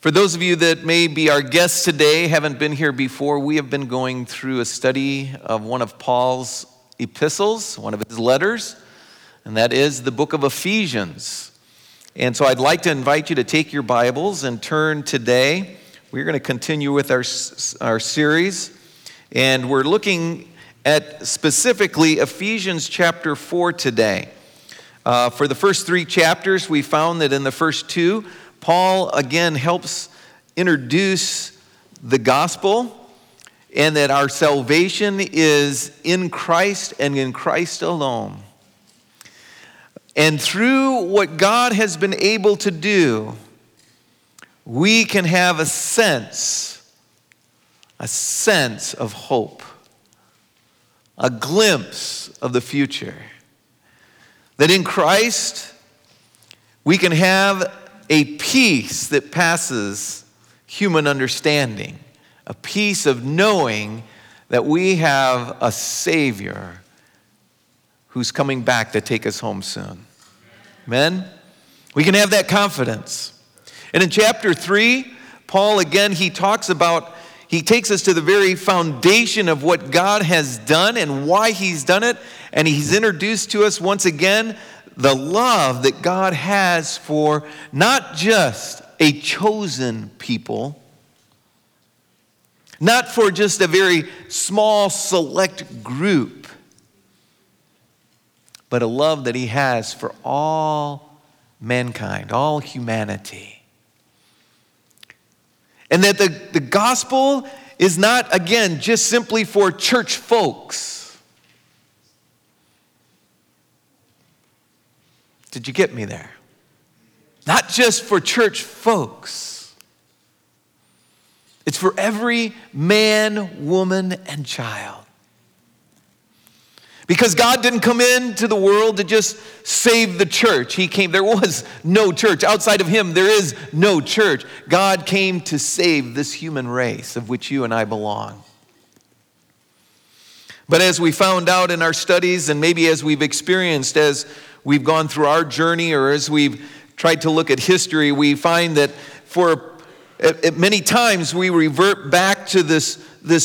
For those of you that may be our guests today, haven't been here before, we have been going through a study of one of Paul's epistles, one of his letters, and that is the book of Ephesians. And so I'd like to invite you to take your Bibles and turn today. We're going to continue with our series, and we're looking at specifically Ephesians chapter 4 today. For the first 3 chapters, we found that in the first 2, Paul again helps introduce the gospel and that our salvation is in Christ and in Christ alone. And through what God has been able to do, we can have a sense of hope, a glimpse of the future. That in Christ, we can have a peace that passes human understanding, a peace of knowing that we have a Savior who's coming back to take us home soon. Amen? We can have that confidence. And in chapter 3, Paul, again, he takes us to the very foundation of what God has done and why he's done it. And he's introduced to us once again the love that God has for not just a chosen people, not for just a very small select group, but a love that he has for all mankind, all humanity. And that the gospel is not, again, just simply for church folks. Did you get me there? Not just for church folks. It's for every man, woman, and child. Because God didn't come into the world to just save the church. There was no church. Outside of him, there is no church. God came to save this human race of which you and I belong. But as we found out in our studies, and maybe as we've experienced as we've gone through our journey, or as we've tried to look at history, we find that at many times we revert back to this,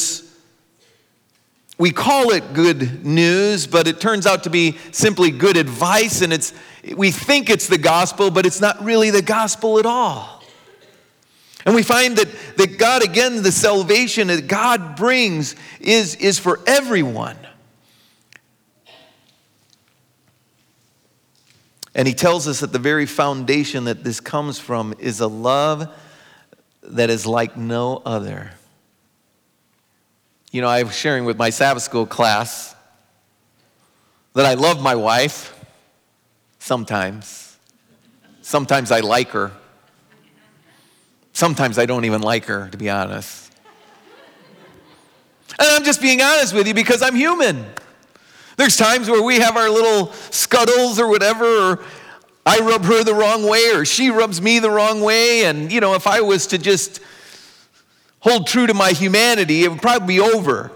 we call it good news, but it turns out to be simply good advice, and we think it's the gospel, but it's not really the gospel at all. And we find that God, again, the salvation that God brings is for everyone. And he tells us that the very foundation that this comes from is a love that is like no other. You know, I was sharing with my Sabbath school class that I love my wife sometimes. Sometimes I like her. Sometimes I don't even like her, to be honest. And I'm just being honest with you because I'm human. There's times where we have our little scuttles or whatever, or I rub her the wrong way, or she rubs me the wrong way. And, you know, if I was to just hold true to my humanity, it would probably be over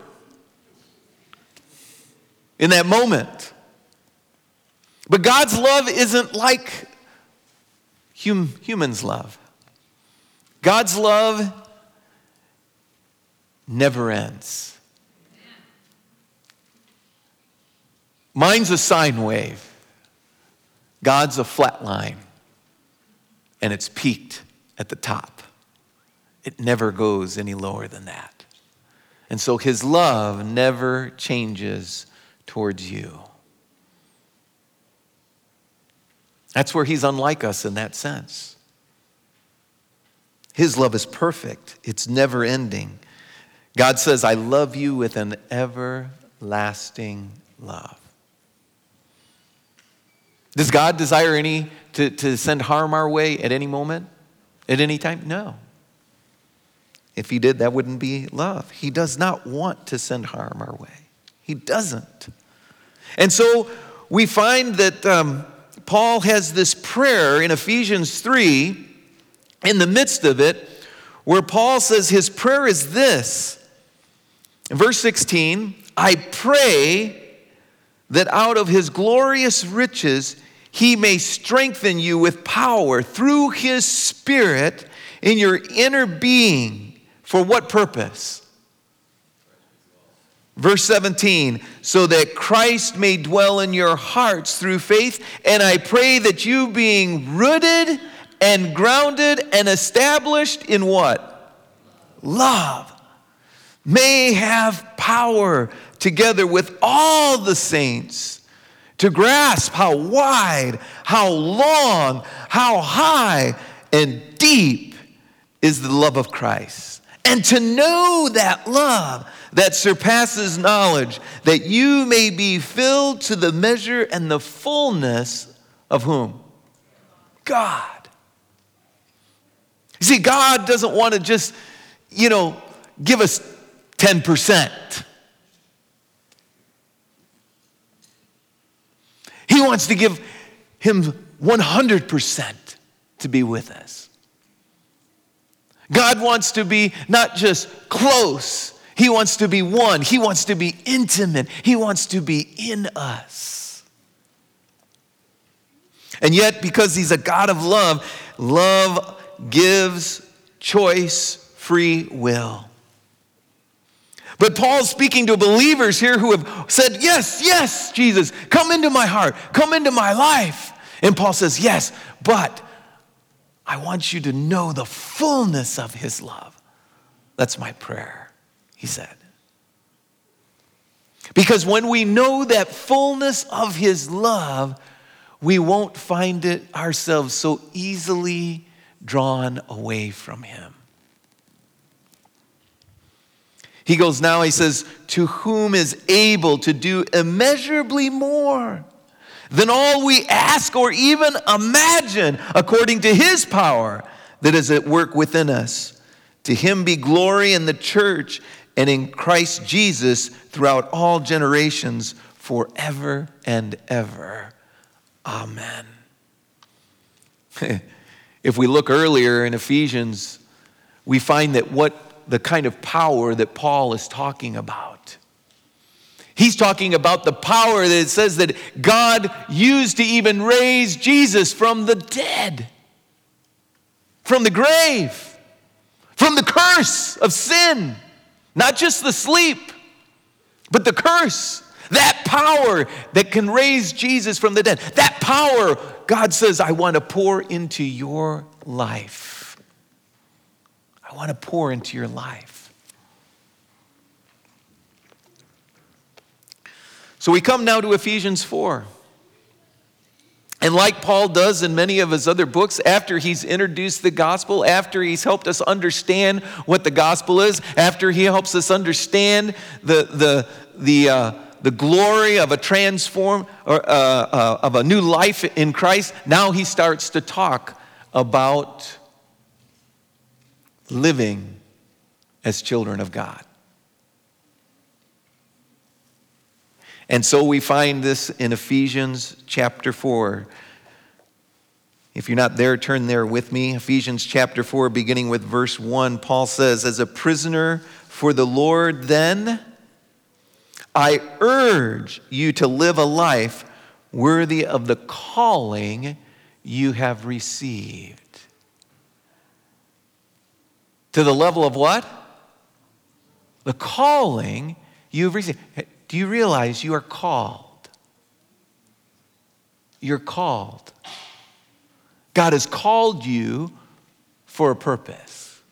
in that moment. But God's love isn't like humans' love. God's love never ends. Mine's a sine wave. God's a flat line. And it's peaked at the top. It never goes any lower than that. And so his love never changes towards you. That's where he's unlike us in that sense. His love is perfect. It's never ending. God says, I love you with an everlasting love. Does God desire to send harm our way at any moment? At any time? No. If he did, that wouldn't be love. He does not want to send harm our way. He doesn't. And so we find that Paul has this prayer in Ephesians 3, in the midst of it, where Paul says his prayer is this. In verse 16, I pray that out of his glorious riches he may strengthen you with power through his Spirit in your inner being. For what purpose? Verse 17, so that Christ may dwell in your hearts through faith, and I pray that you being rooted and grounded and established in what? Love. May have power together with all the saints to grasp how wide, how long, how high and deep is the love of Christ. And to know that love that surpasses knowledge, that you may be filled to the measure and the fullness of whom? God. You see, God doesn't want to just, give us 10%. He wants to give him 100% to be with us. God wants to be not just close, he wants to be one. He wants to be intimate. He wants to be in us. And yet, because he's a God of love, love gives choice, free will. But Paul's speaking to believers here who have said, yes, yes, Jesus, come into my heart, come into my life. And Paul says, yes, but I want you to know the fullness of his love. That's my prayer, he said. Because when we know that fullness of his love, we won't find it ourselves so easily drawn away from him. He goes now, he says, to whom is able to do immeasurably more than all we ask or even imagine, according to his power that is at work within us. To him be glory in the church and in Christ Jesus throughout all generations, forever and ever. Amen. If we look earlier in Ephesians, we find that the kind of power that Paul is talking about. He's talking about the power that it says that God used to even raise Jesus from the dead, from the grave, from the curse of sin. Not just the sleep, but the curse. That power that can raise Jesus from the dead. That power, God says, I want to pour into your life. I want to pour into your life. So we come now to Ephesians 4. And like Paul does in many of his other books, after he's introduced the gospel, after he's helped us understand what the gospel is, after he helps us understand the glory of a transform or of a new life in Christ, now he starts to talk about living as children of God. And so we find this in Ephesians chapter 4. If you're not there, turn there with me. Ephesians chapter 4, beginning with verse 1, Paul says, as a prisoner for the Lord, then I urge you to live a life worthy of the calling you have received. To the level of what? The calling you've received. Do you realize you are called? You're called. God has called you for a purpose.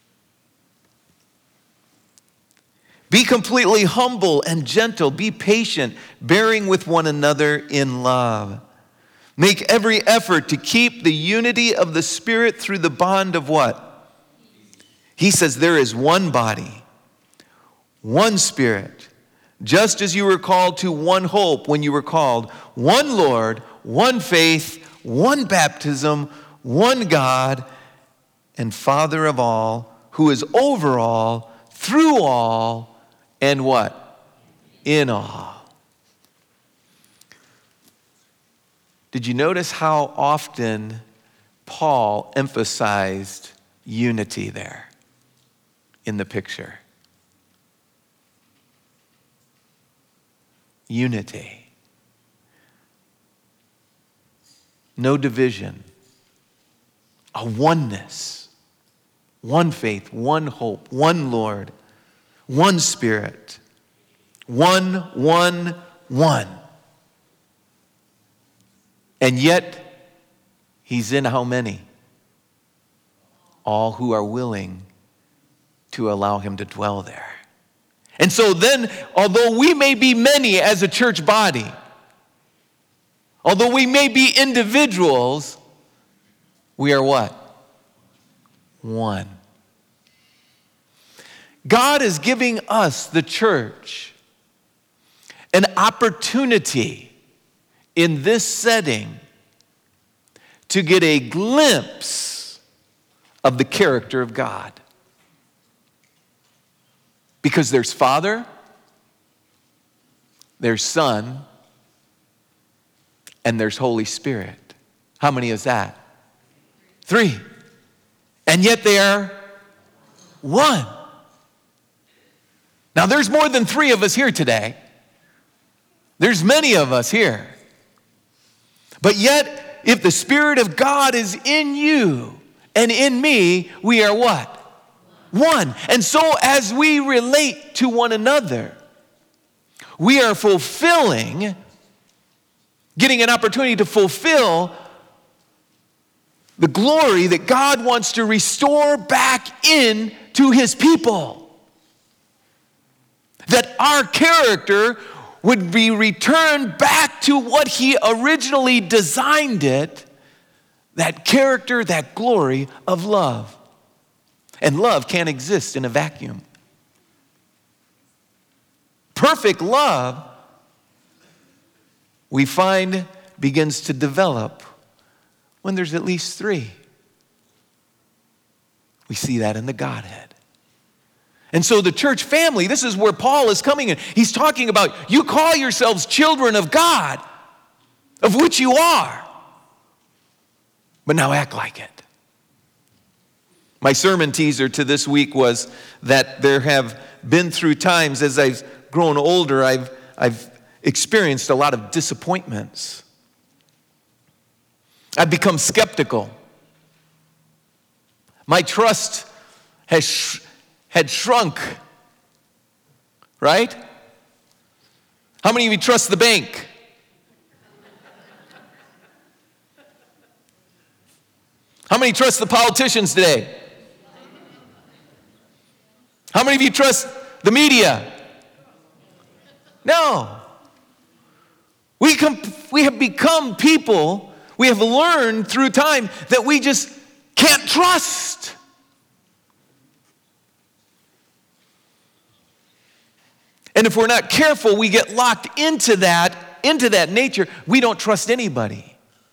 Be completely humble and gentle. Be patient, bearing with one another in love. Make every effort to keep the unity of the Spirit through the bond of what? He says there is one body, one Spirit, just as you were called to one hope when you were called, one Lord, one faith, one baptism, one God and Father of all, who is over all, through all, and what? In all. Did you notice how often Paul emphasized unity there in the picture? Unity. No division. A oneness. one faith, one hope, one Lord, one Spirit, one. And yet, he's in how many? All who are willing to allow him to dwell there. And so then, although we may be many as a church body, although we may be individuals, we are what? One. God is giving us, the church, an opportunity in this setting to get a glimpse of the character of God. Because there's Father, there's Son, and there's Holy Spirit. How many is that? 3. And yet they are one. Now there's more than 3 of us here today. There's many of us here. But yet, if the Spirit of God is in you and in me, we are what? One. And so as we relate to one another, we are fulfilling, getting an opportunity to fulfill the glory that God wants to restore back in to his people. That our character would be returned back to what he originally designed it, that character, that glory of love. And love can't exist in a vacuum. Perfect love, we find, begins to develop when there's at least 3. We see that in the Godhead. And so the church family, this is where Paul is coming in. He's talking about, you call yourselves children of God, of which you are, but now act like it. My sermon teaser to this week was that there have been through times as I've grown older, I've experienced a lot of disappointments. I've become skeptical. My trust had shrunk, right? How many of you trust the bank? How many trust the politicians today? How many of you trust the media? No. We have become people, we have learned through time that we just can't trust. And if we're not careful, we get locked into that nature. We don't trust anybody.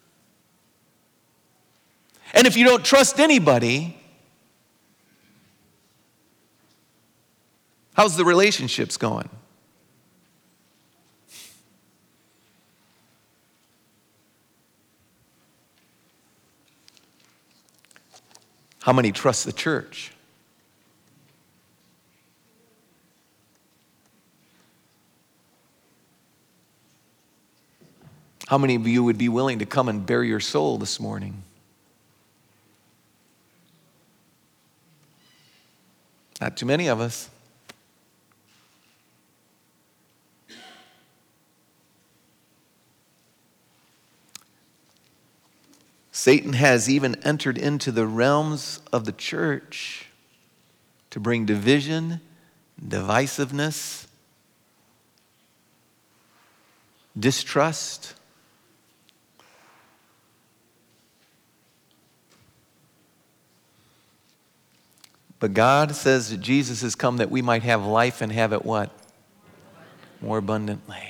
And if you don't trust anybody, how's the relationships going? How many trust the church? How many of you would be willing to come and bare your soul this morning? Not too many of us. Satan has even entered into the realms of the church to bring division, divisiveness, distrust. But God says that Jesus has come that we might have life and have it what? More abundantly.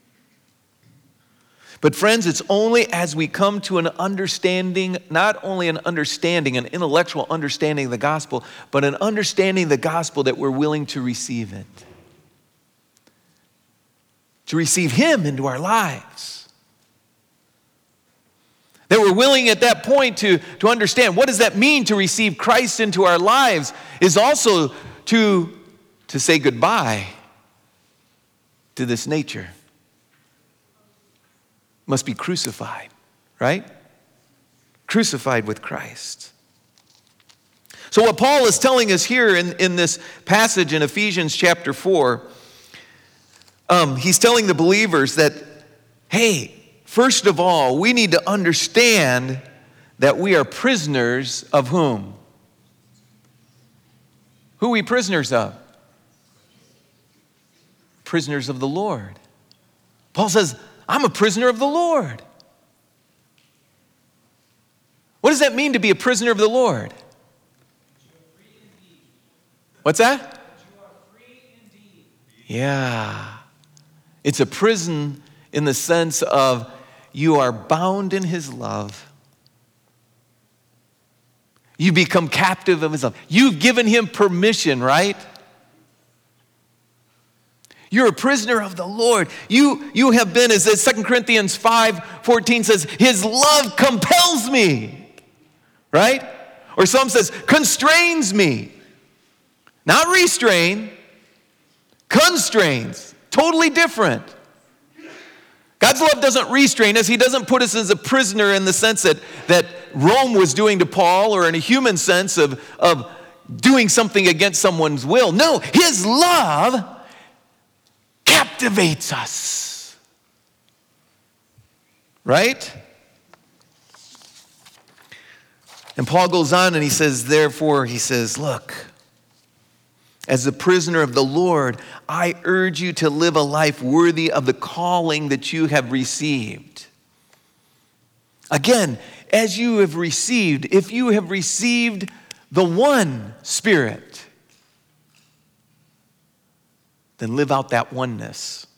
But friends, it's only as we come to an understanding, not only an understanding, an intellectual understanding of the gospel, but an understanding of the gospel that we're willing to receive it. To receive him into our lives. That we're willing at that point to understand what does that mean to receive Christ into our lives is also to say goodbye to this nature. Must be crucified, right? Crucified with Christ. So what Paul is telling us here in this passage in Ephesians chapter 4, he's telling the believers that, hey, first of all, we need to understand that we are prisoners of whom? Who are we prisoners of? Prisoners of the Lord. Paul says, I'm a prisoner of the Lord. What does that mean to be a prisoner of the Lord? What's that? Yeah. It's a prison in the sense of you are bound in his love. You become captive of his love. You've given him permission, right? You're a prisoner of the Lord. You have been, as 2 Corinthians 5:14 says, his love compels me, right? Or some says, constrains me. Not restrain, constrains. Totally different. God's love doesn't restrain us. He doesn't put us as a prisoner in the sense that Rome was doing to Paul, or in a human sense of doing something against someone's will. No, his love captivates us. Right? And Paul goes on and he says, therefore, he says, look, as a prisoner of the Lord, I urge you to live a life worthy of the calling that you have received. Again, as you have received, if you have received the one Spirit, then live out that oneness.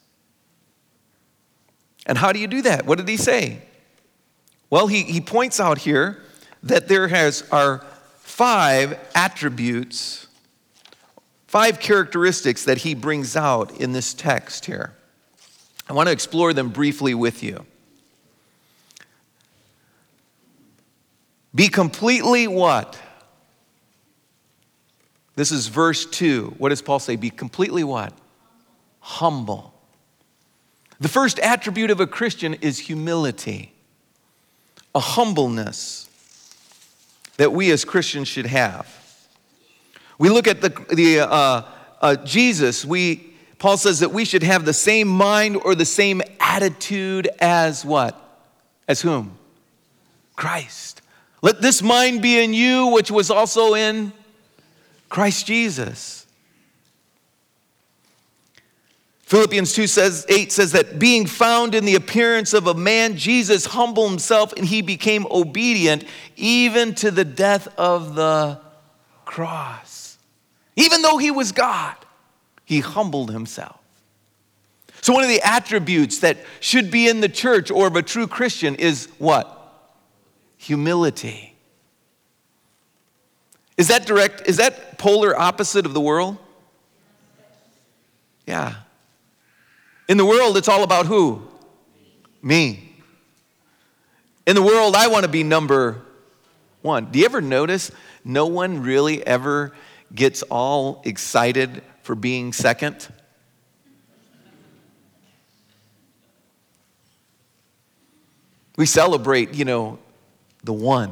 And how do you do that? What did he say? Well, he points out here that there are 5 attributes, 5 characteristics that he brings out in this text here. I want to explore them briefly with you. Be completely what? This is verse 2. What does Paul say? Be completely what? Humble. The first attribute of a Christian is humility, a humbleness that we as Christians should have. We look at Jesus. Paul says that we should have the same mind or the same attitude as what? As whom? Christ. Let this mind be in you, which was also in Christ Jesus. Philippians 2:8 says that being found in the appearance of a man, Jesus humbled himself and he became obedient even to the death of the cross. Even though he was God, he humbled himself. So one of the attributes that should be in the church or of a true Christian is what? Humility. Is that polar opposite of the world? Yeah. In the world, it's all about who? Me. In the world, I want to be number 1. Do you ever notice no one really ever gets all excited for being second? We celebrate, the one.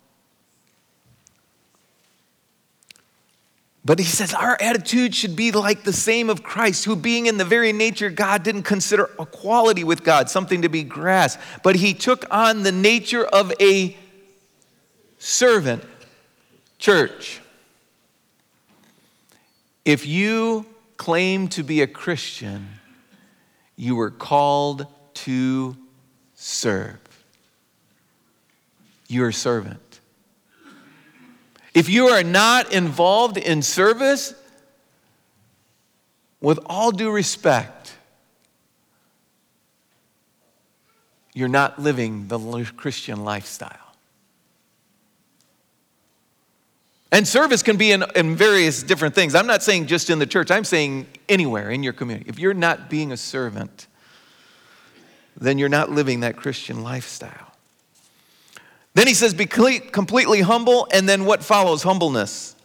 But he says our attitude should be like the same of Christ, who being in the very nature God didn't consider equality with God something to be grasped, but he took on the nature of a servant. Church, if you claim to be a Christian, you were called to serve. You're a servant. If you are not involved in service, with all due respect, you're not living the Christian lifestyle. And service can be in various different things. I'm not saying just in the church. I'm saying anywhere in your community. If you're not being a servant, then you're not living that Christian lifestyle. Then he says, be completely humble, and then what follows humbleness?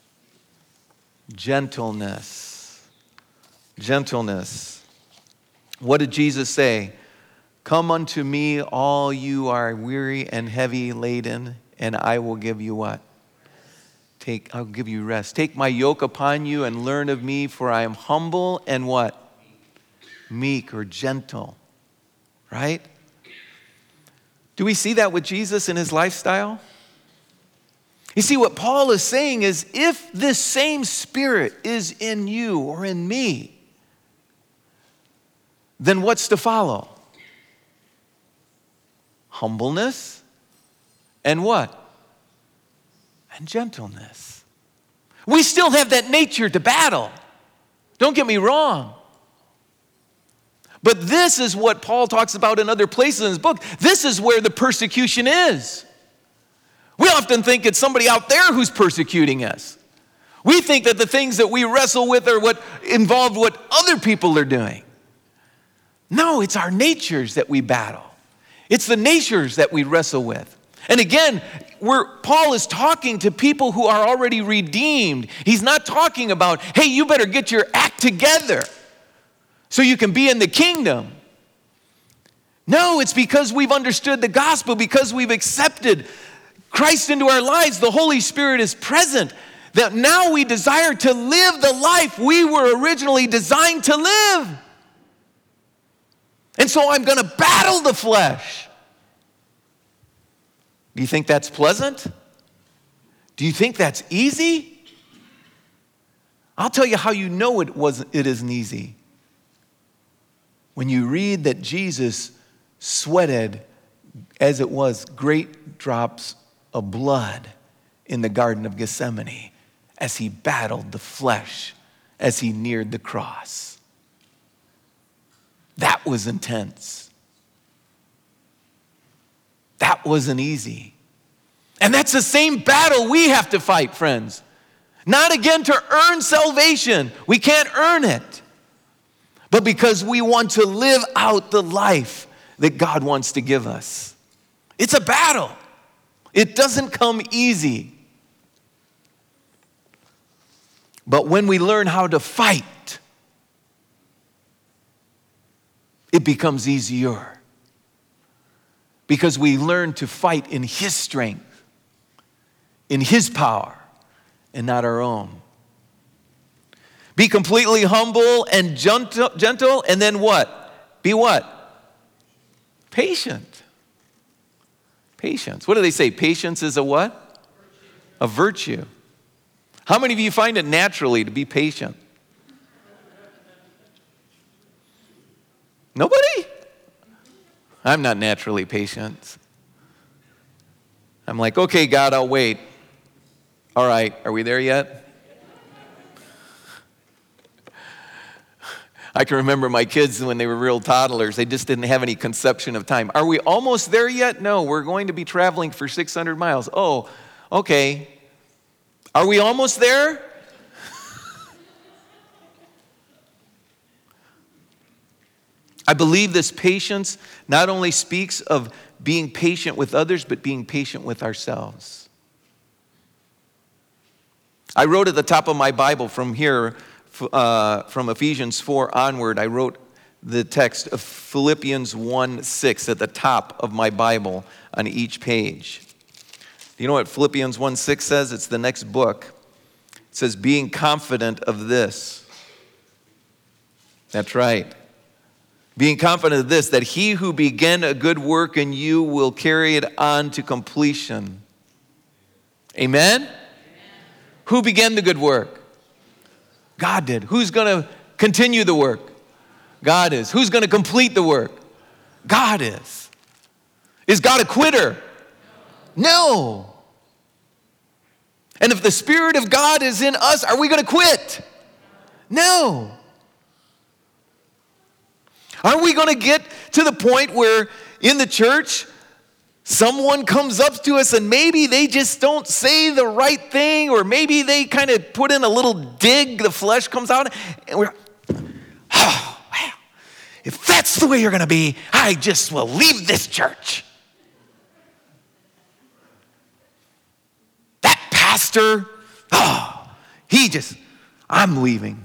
Gentleness. Gentleness. What did Jesus say? Come unto me, all you are weary and heavy laden, and I will give you what? I'll give you rest. Take my yoke upon you and learn of me, for I am humble and what? Meek or gentle, right? Do we see that with Jesus in his lifestyle? You see, what Paul is saying is, if this same Spirit is in you or in me, then what's to follow? Humbleness and what? And gentleness. We still have that nature to battle. Don't get me wrong. But this is what Paul talks about in other places in his book. This is where the persecution is. We often think it's somebody out there who's persecuting us. We think that the things that we wrestle with are what involve what other people are doing. No, it's our natures that we battle. It's the natures that we wrestle with. And again, Paul is talking to people who are already redeemed. He's not talking about, hey, you better get your act together so you can be in the kingdom. No, it's because we've understood the gospel, because we've accepted Christ into our lives. The Holy Spirit is present, that now we desire to live the life we were originally designed to live. And so I'm going to battle the flesh. Do you think that's pleasant? Do you think that's easy? I'll tell you how you know it isn't easy. When you read that Jesus sweated, as it was, great drops of blood in the Garden of Gethsemane as he battled the flesh as he neared the cross. That was intense. That wasn't easy. And that's the same battle we have to fight, friends. Not again to earn salvation. We can't earn it. But because we want to live out the life that God wants to give us. It's a battle. It doesn't come easy. But when we learn how to fight, it becomes easier. Because we learn to fight in his strength, in his power, and not our own. Be completely humble and gentle, and then what? Be what? Patient. Patience. What do they say? Patience is a what? A virtue. How many of you find it naturally to be patient? Nobody? I'm not naturally patient. I'm like, okay, God, I'll wait. All right, are we there yet? I can remember my kids when they were real toddlers. They just didn't have any conception of time. Are we almost there yet? No, we're going to be traveling for 600 miles. Oh, okay. Are we almost there? I believe this patience not only speaks of being patient with others, but being patient with ourselves. I wrote at the top of my Bible from here, from Ephesians 4 onward, I wrote the text of Philippians 1:6 at the top of my Bible on each page. Do you know what Philippians 1:6 says? It's the next book. It says, being confident of this. That's right. Being confident of this, that he who began a good work in you will carry it on to completion. Amen? Who began the good work? God did. Who's going to continue the work? God is. Who's going to complete the work? God is. Is God a quitter? No. And if the Spirit of God is in us, are we going to quit? No. Are we going to get to the point where in the church, someone comes up to us and maybe they just don't say the right thing, or maybe they kind of put in a little dig, the flesh comes out, and we're, oh, wow. If that's the way you're going to be, I just will leave this church. That pastor, I'm leaving.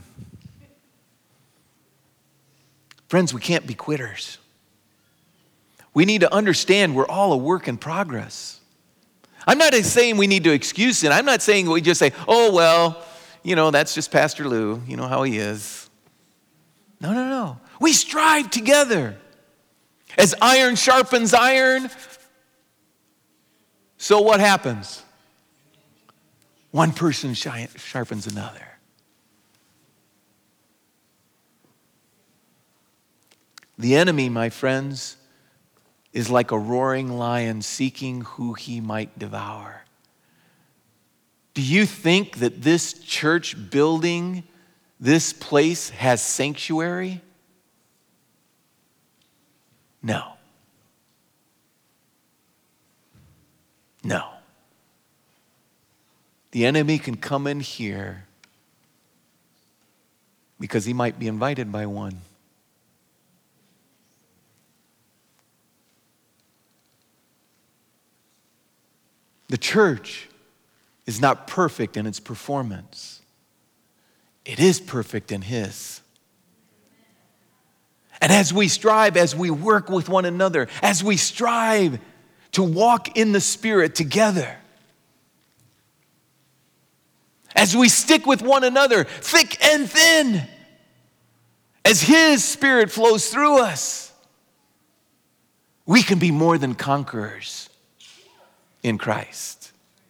Friends, we can't be quitters. We need to understand we're all a work in progress. I'm not saying we need to excuse sin. I'm not saying we just say, oh, well, that's just Pastor Lou. You know how he is. No. We strive together. As iron sharpens iron, so what happens? One person sharpens another. The enemy, my friends, is like a roaring lion seeking who he might devour. Do you think that this church building, this place, has sanctuary? No. The enemy can come in here because he might be invited by one. The church is not perfect in its performance. It is perfect in His. And as we strive, as we work with one another, as we strive to walk in the Spirit together, as we stick with one another, thick and thin, as His Spirit flows through us, we can be more than conquerors in Christ.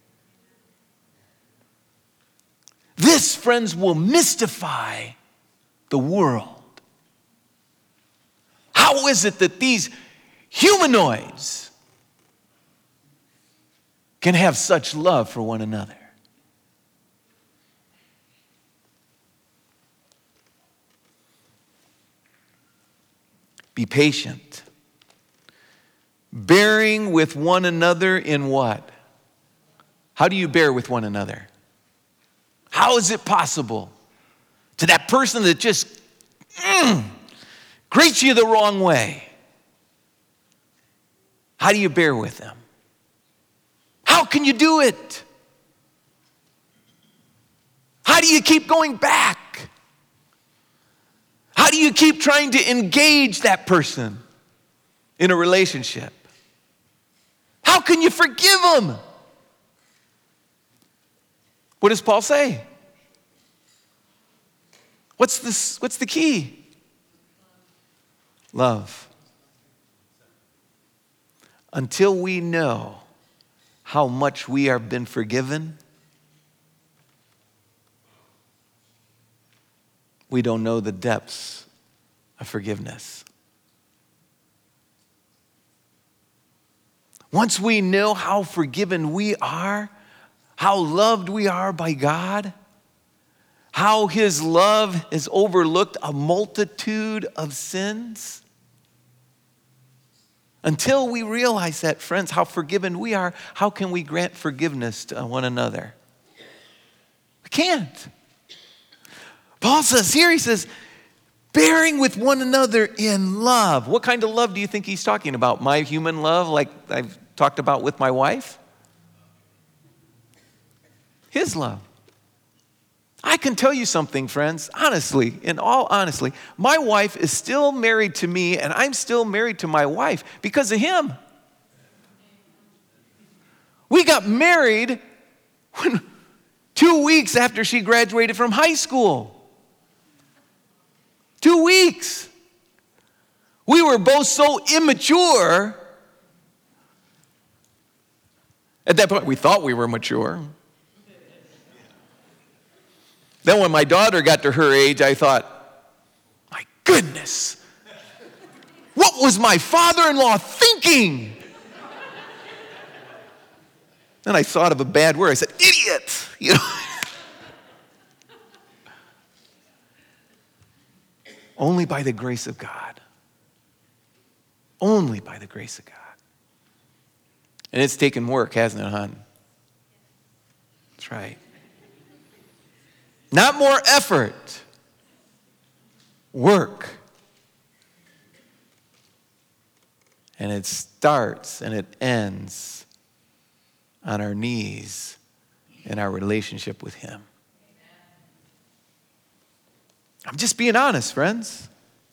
This, friends, will mystify the world. How is it that these humanoids can have such love for one another? Be patient. Bearing with one another in what? How do you bear with one another? How is it possible to that person that just greets you the wrong way? How do you bear with them? How can you do it? How do you keep going back? How do you keep trying to engage that person in a relationship? How can you forgive them? What does Paul say? What's the key? Love. Until we know how much we have been forgiven, we don't know the depths of forgiveness. Once we know how forgiven we are, how loved we are by God, how His love has overlooked a multitude of sins, until we realize that, friends, how forgiven we are, how can we grant forgiveness to one another? We can't. Paul says here, he says, bearing with one another in love. What kind of love do you think he's talking about? My human love, like I've talked about with my wife? His love. I can tell you something, friends, honestly, in all honesty, my wife is still married to me and I'm still married to my wife because of him. We got married 2 weeks after she graduated from high school. 2 weeks. We were both so immature. At that point, we thought we were mature. Then when my daughter got to her age, I thought, my goodness, what was my father-in-law thinking? Then I thought of a bad word. I said, idiot. Only by the grace of God. Only by the grace of God. And it's taken work, hasn't it, hon? That's right. Not more effort. Work. And it starts and it ends on our knees in our relationship with Him. I'm just being honest, friends.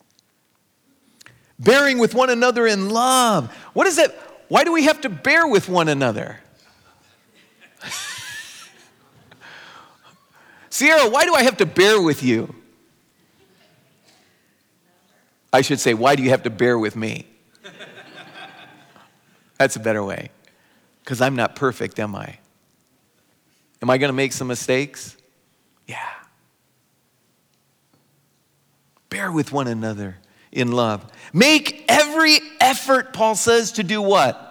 Bearing with one another in love. What is that? Why do we have to bear with one another? Sierra, why do I have to bear with you? I should say, why do you have to bear with me? That's a better way. Because I'm not perfect, am I? Am I going to make some mistakes? Yeah. Bear with one another in love. Make every effort, Paul says, to do what?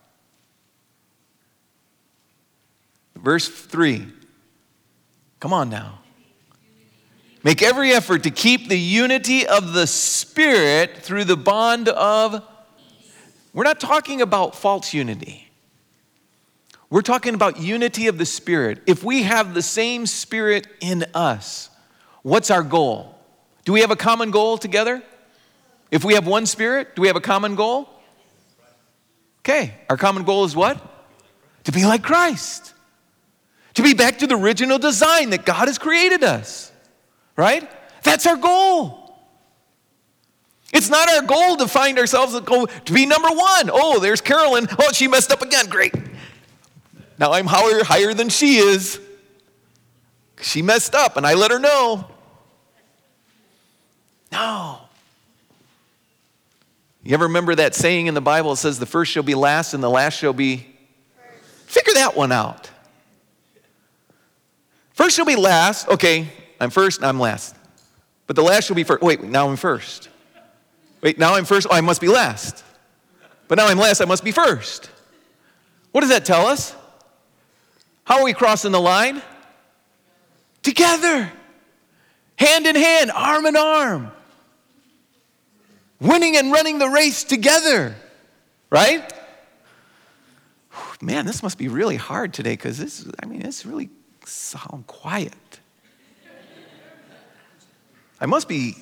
Verse 3. Come on now. Make every effort to keep the unity of the Spirit through the bond of... We're not talking about false unity. We're talking about unity of the Spirit. If we have the same Spirit in us, what's our goal? Do we have a common goal together? If we have one Spirit, do we have a common goal? Okay, our common goal is what? To be like Christ. To be back to the original design that God has created us. Right? That's our goal. It's not our goal to find ourselves to be number one. Oh, there's Carolyn. Oh, she messed up again. Great. Now I'm higher than she is. She messed up and I let her know. No. You ever remember that saying in the Bible? It says the first shall be last and the last shall be first. Figure that one out. First shall be last. Okay, I'm first and I'm last. But the last shall be first. Wait, now I'm first. Wait, now I'm first. Oh, I must be last. But now I'm last. I must be first. What does that tell us? How are we crossing the line? Together. Hand in hand, arm in arm. Winning and running the race together. Right? Man, this must be really hard today because it's really sound quiet. I must be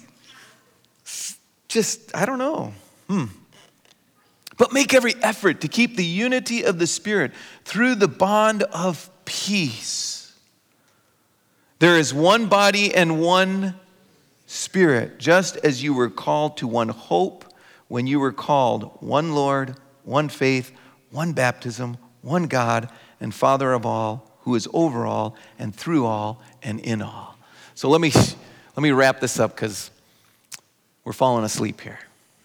just, I don't know. But make every effort to keep the unity of the Spirit through the bond of peace. There is one body and one Spirit, just as you were called to one hope when you were called, one Lord, one faith, one baptism, one God and Father of all, who is over all and through all and in all. So let me wrap this up because we're falling asleep here.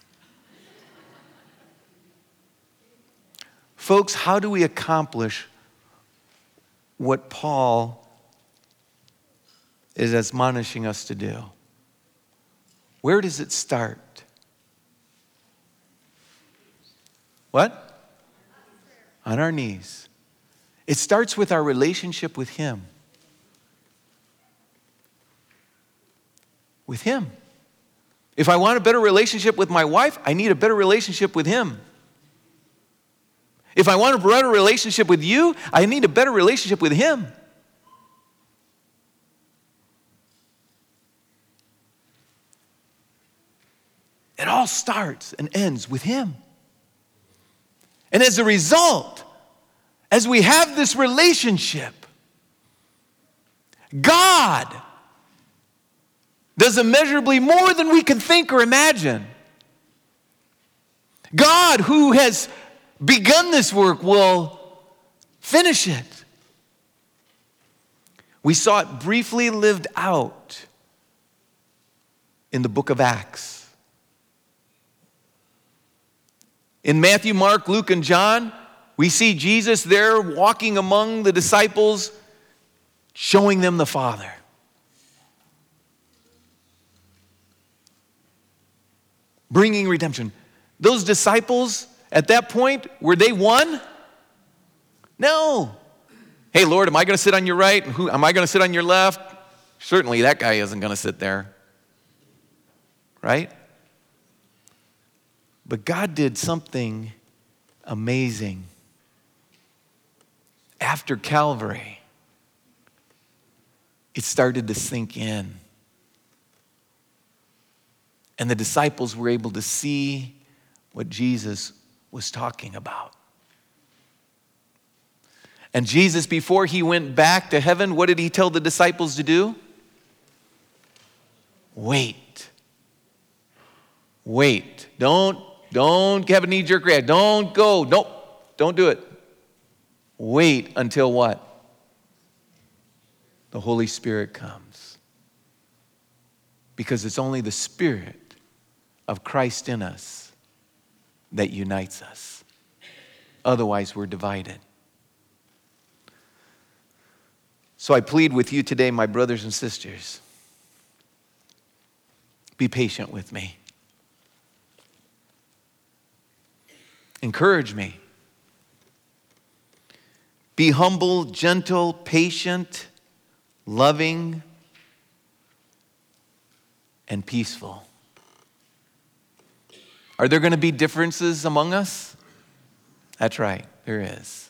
Folks, how do we accomplish what Paul is admonishing us to do? Where does it start? What? On our knees. It starts with our relationship with Him. With Him. If I want a better relationship with my wife, I need a better relationship with Him. If I want a better relationship with you, I need a better relationship with Him. It all starts and ends with Him. And as a result, as we have this relationship, God does immeasurably more than we can think or imagine. God, who has begun this work, will finish it. We saw it briefly lived out in the book of Acts. In Matthew, Mark, Luke, and John, we see Jesus there walking among the disciples, showing them the Father. Bringing redemption. Those disciples, at that point, were they one? No. Hey, Lord, am I going to sit on your right? Am I going to sit on your left? Certainly that guy isn't going to sit there. Right? But God did something amazing. After Calvary, it started to sink in. And the disciples were able to see what Jesus was talking about. And Jesus, before He went back to heaven, what did He tell the disciples to do? Wait. Wait. Don't have a knee-jerk reaction. Don't go. Nope. Don't do it. Wait until what? the Holy Spirit comes. Because it's only the Spirit of Christ in us that unites us. Otherwise, we're divided. So I plead with you today, my brothers and sisters, be patient with me. Encourage me. Be humble, gentle, patient, loving, and peaceful. Are there going to be differences among us? That's right, there is.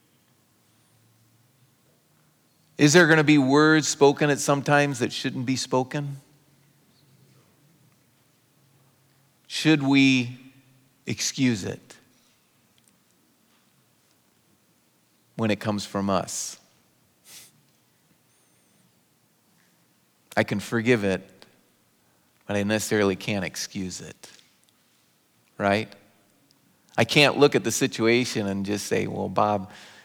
Is there going to be words spoken at some times that shouldn't be spoken? Should we excuse it when it comes from us? I can forgive it, but I necessarily can't excuse it. Right? I can't look at the situation and just say, well, Bob,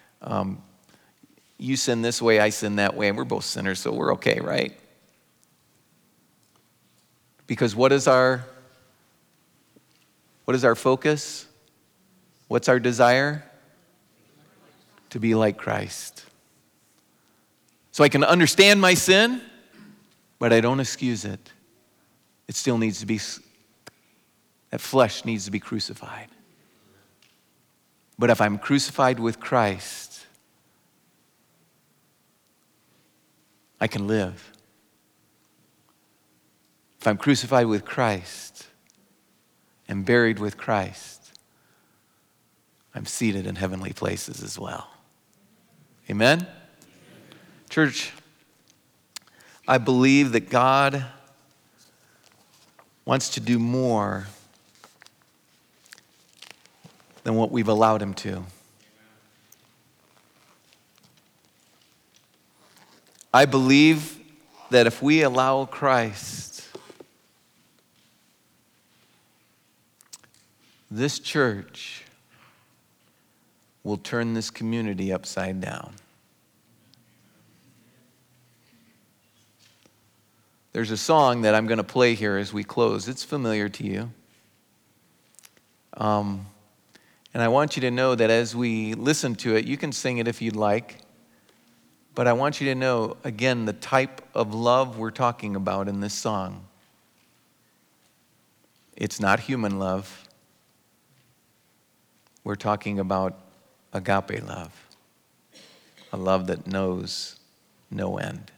you sin this way, I sin that way, and we're both sinners, so we're okay, right? Because what is our focus? What's our desire? To be like Christ. So I can understand my sin, but I don't excuse it. It still needs to be, that flesh needs to be crucified. But if I'm crucified with Christ, I can live. If I'm crucified with Christ and buried with Christ, I'm seated in heavenly places as well. Amen? Church, I believe that God wants to do more than what we've allowed him to. I believe that if we allow Christ, this church will turn this community upside down. There's a song that I'm going to play here as we close. It's familiar to you. And I want you to know that as we listen to it, you can sing it if you'd like. But I want you to know, again, the type of love we're talking about in this song. It's not human love. We're talking about agape love, a love that knows no end.